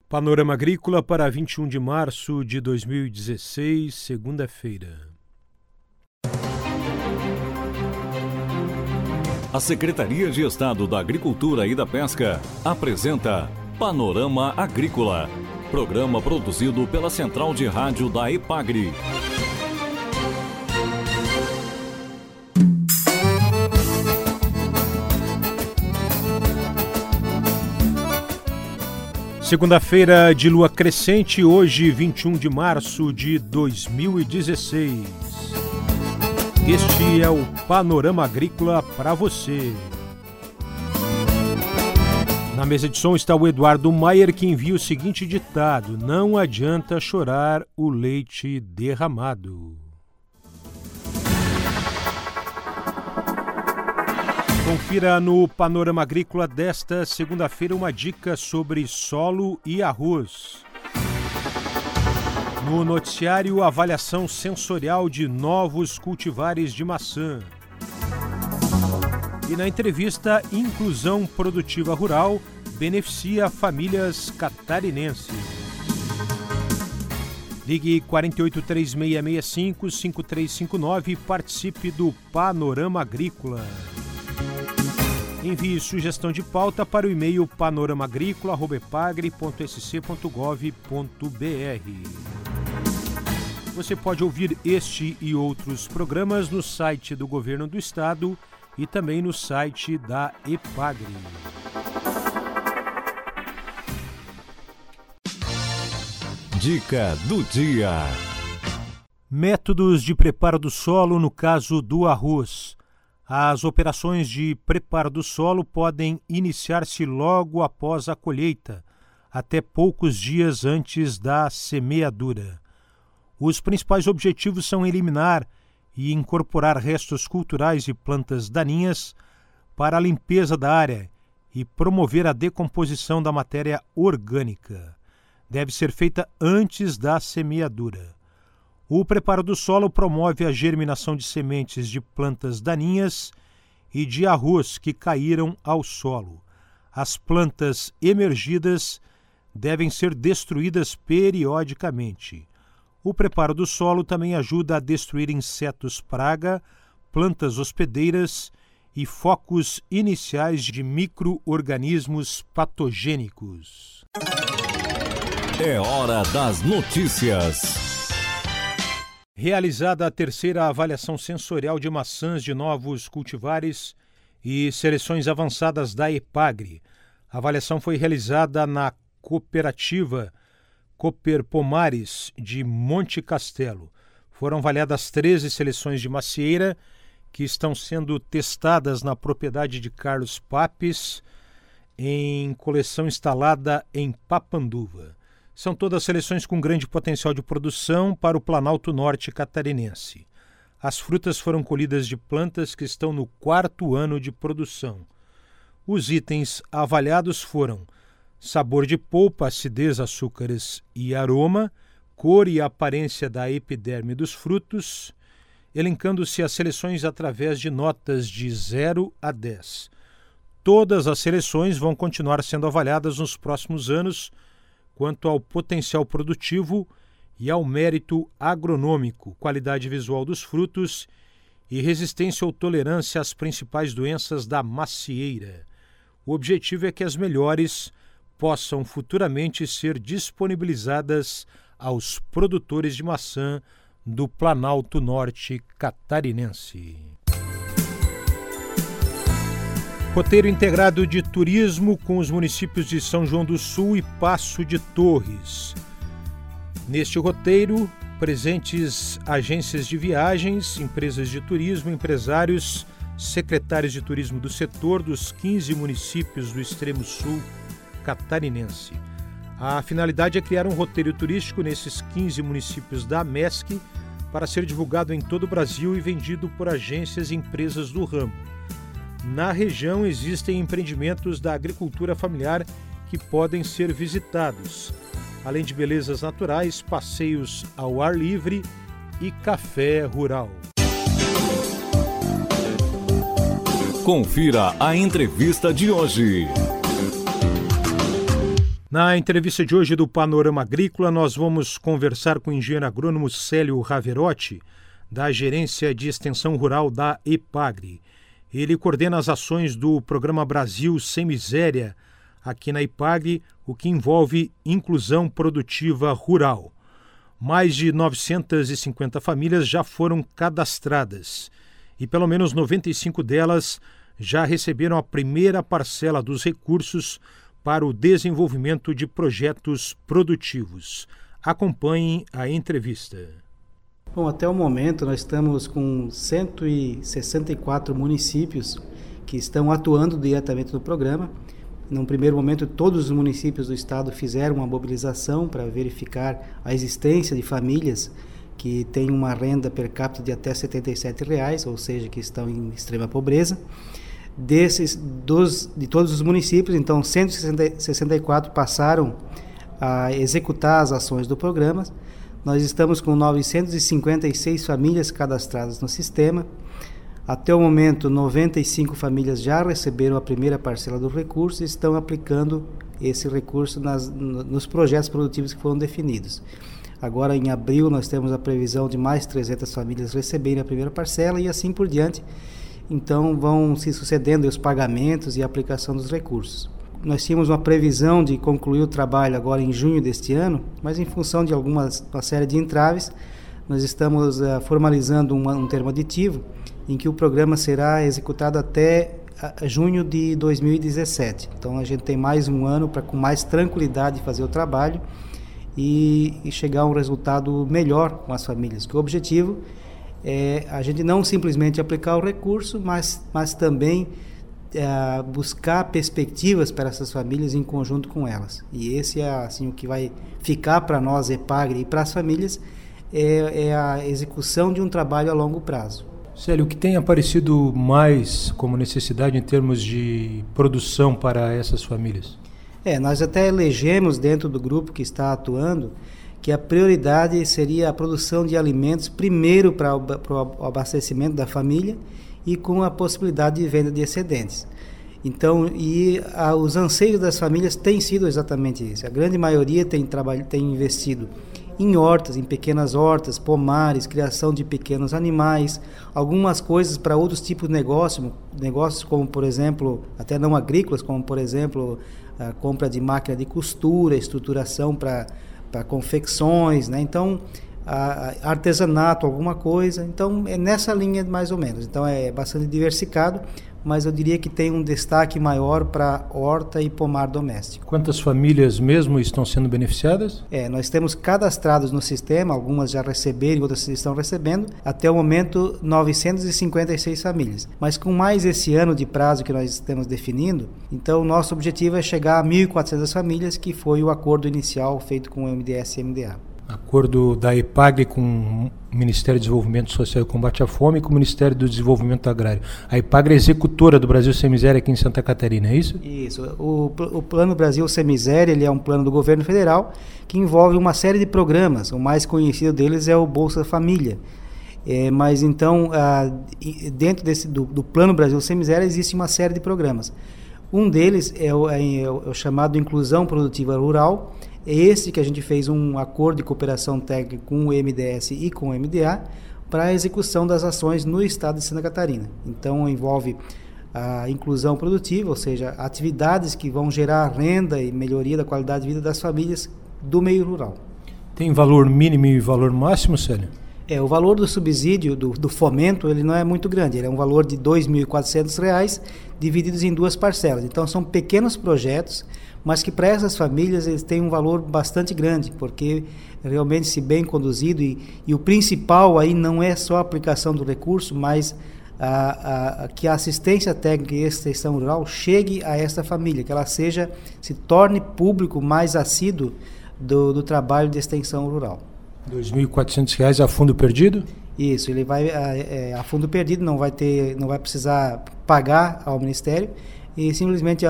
Panorama Agrícola para 21 de março de 2016, segunda-feira. A Secretaria de Estado da Agricultura e da Pesca apresenta Panorama Agrícola, programa produzido pela Central de Rádio da EPAGRE. Segunda-feira de lua crescente, hoje 21 de março de 2016. Este é o Panorama Agrícola para você. Na mesa de som está o Eduardo Maier, que envia o seguinte ditado: não adianta chorar o leite derramado. Confira no Panorama Agrícola desta segunda-feira uma dica sobre solo e arroz. No noticiário, avaliação sensorial de novos cultivares de maçã. E na entrevista, inclusão produtiva rural beneficia famílias catarinenses. Ligue 483665-5359 e participe do Panorama Agrícola. Envie sugestão de pauta para o e-mail panoramaagricola@epagre.sc.gov.br. Você pode ouvir este e outros programas no site do Governo do Estado e também no site da EPAGRE. Dica do dia. Métodos de preparo do solo no caso do arroz. As operações de preparo do solo podem iniciar-se logo após a colheita, até poucos dias antes da semeadura. Os principais objetivos são eliminar e incorporar restos culturais e plantas daninhas para a limpeza da área e promover a decomposição da matéria orgânica. Deve ser feita antes da semeadura. O preparo do solo promove a germinação de sementes de plantas daninhas e de arroz que caíram ao solo. As plantas emergidas devem ser destruídas periodicamente. O preparo do solo também ajuda a destruir insetos praga, plantas hospedeiras e focos iniciais de micro-organismos patogênicos. É hora das notícias. Realizada a terceira avaliação sensorial de maçãs de novos cultivares e seleções avançadas da EPAGRE. A avaliação foi realizada na cooperativa Cooper Pomares de Monte Castelo. Foram avaliadas 13 seleções de macieira que estão sendo testadas na propriedade de Carlos Papes, em coleção instalada em Papanduva. São todas seleções com grande potencial de produção para o Planalto Norte catarinense. As frutas foram colhidas de plantas que estão no 4º ano de produção. Os itens avaliados foram sabor de polpa, acidez, açúcares e aroma, cor e aparência da epiderme dos frutos, elencando-se as seleções através de notas de 0 a 10. Todas as seleções vão continuar sendo avaliadas nos próximos anos quanto ao potencial produtivo e ao mérito agronômico, qualidade visual dos frutos e resistência ou tolerância às principais doenças da macieira. O objetivo é que as melhores possam futuramente ser disponibilizadas aos produtores de maçã do Planalto Norte catarinense. Roteiro integrado de turismo com os municípios de São João do Sul e Passo de Torres. Neste roteiro, presentes agências de viagens, empresas de turismo, empresários, secretários de turismo do setor dos 15 municípios do extremo sul catarinense. A finalidade é criar um roteiro turístico nesses 15 municípios da MESC para ser divulgado em todo o Brasil e vendido por agências e empresas do ramo. Na região existem empreendimentos da agricultura familiar que podem ser visitados, além de belezas naturais, passeios ao ar livre e café rural. Confira a entrevista de hoje. Na entrevista de hoje do Panorama Agrícola, nós vamos conversar com o engenheiro agrônomo Célio Raverotti, da Gerência de Extensão Rural da EPAGRE. Ele coordena as ações do Programa Brasil Sem Miséria aqui na EPAGRE, o que envolve inclusão produtiva rural. Mais de 950 famílias já foram cadastradas e pelo menos 95 delas já receberam a primeira parcela dos recursos para o desenvolvimento de projetos produtivos. Acompanhem a entrevista. Bom, até o momento nós estamos com 164 municípios que estão atuando diretamente no programa. Num primeiro momento, todos os municípios do estado fizeram uma mobilização para verificar a existência de famílias que têm uma renda per capita de até R$ 77, ou seja, que estão em extrema pobreza. De todos os municípios, então 164 passaram a executar as ações do programa. Nós estamos com 956 famílias cadastradas no sistema. Até o momento, 95 famílias já receberam a primeira parcela do recurso e estão aplicando esse recurso nos projetos produtivos que foram definidos. Agora, em abril, nós temos a previsão de mais 300 famílias receberem a primeira parcela e assim por diante. Então, vão se sucedendo os pagamentos e a aplicação dos recursos. Nós tínhamos uma previsão de concluir o trabalho agora em junho deste ano, mas em função de uma série de entraves, nós estamos formalizando um termo aditivo em que o programa será executado até junho de 2017. Então, a gente tem mais um ano para, com mais tranquilidade, fazer o trabalho e chegar a um resultado melhor com as famílias. Que o objetivo é a gente não simplesmente aplicar o recurso, mas também buscar perspectivas para essas famílias em conjunto com elas. E esse é assim, o que vai ficar para nós, EPAGRE, e para as famílias, é a execução de um trabalho a longo prazo. Célio, o que tem aparecido mais como necessidade em termos de produção para essas famílias? Nós até elegemos dentro do grupo que está atuando que a prioridade seria a produção de alimentos primeiro para o abastecimento da família e com a possibilidade de venda de excedentes. Então, os anseios das famílias têm sido exatamente isso. A grande maioria tem investido em hortas, em pequenas hortas, pomares, criação de pequenos animais, algumas coisas para outros tipos de negócios como, por exemplo, até não agrícolas, como, por exemplo, a compra de máquina de costura, estruturação para confecções, né? Então, artesanato, alguma coisa. Então, é nessa linha mais ou menos. Então, é bastante diversificado, mas eu diria que tem um destaque maior para horta e pomar doméstico. Quantas famílias mesmo estão sendo beneficiadas? Nós temos cadastrados no sistema, algumas já receberam, outras estão recebendo, até o momento 956 famílias. Mas com mais esse ano de prazo que nós estamos definindo, então o nosso objetivo é chegar a 1.400 famílias, que foi o acordo inicial feito com o MDS e MDA. Acordo da EPAGRE com o Ministério do Desenvolvimento Social e Combate à Fome e com o Ministério do Desenvolvimento Agrário. A EPAGRE é executora do Brasil Sem Miséria aqui em Santa Catarina, é isso? Isso. O Plano Brasil Sem Miséria, ele é um plano do governo federal que envolve uma série de programas. O mais conhecido deles é o Bolsa Família. Mas então, dentro do Plano Brasil Sem Miséria, existe uma série de programas. Um deles é o chamado Inclusão Produtiva Rural. É esse que a gente fez um acordo de cooperação técnica com o MDS e com o MDA para a execução das ações no estado de Santa Catarina. Então, envolve a inclusão produtiva, ou seja, atividades que vão gerar renda e melhoria da qualidade de vida das famílias do meio rural. Tem valor mínimo e valor máximo, Célio? O valor do subsídio, do fomento, ele não é muito grande. Ele é um valor de R$ 2.400 divididos em duas parcelas. Então, são pequenos projetos, mas que para essas famílias eles têm um valor bastante grande, porque realmente, se bem conduzido, e o principal aí não é só a aplicação do recurso, mas que a assistência técnica e extensão rural chegue a essa família, que ela se torne público mais assíduo do trabalho de extensão rural. R$ 2.400 a fundo perdido? Isso, ele vai a fundo perdido, não vai precisar pagar ao Ministério, e simplesmente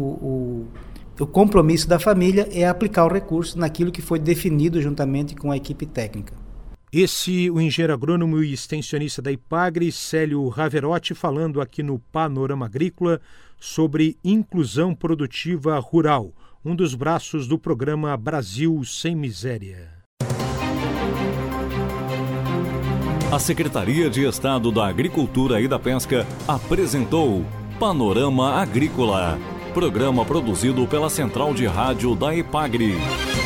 o compromisso da família é aplicar o recurso naquilo que foi definido juntamente com a equipe técnica. Esse, o engenheiro agrônomo e extensionista da EPAGRE, Célio Raverotti, falando aqui no Panorama Agrícola sobre inclusão produtiva rural, um dos braços do programa Brasil Sem Miséria. A Secretaria de Estado da Agricultura e da Pesca apresentou Panorama Agrícola, programa produzido pela Central de Rádio da EPAGRE.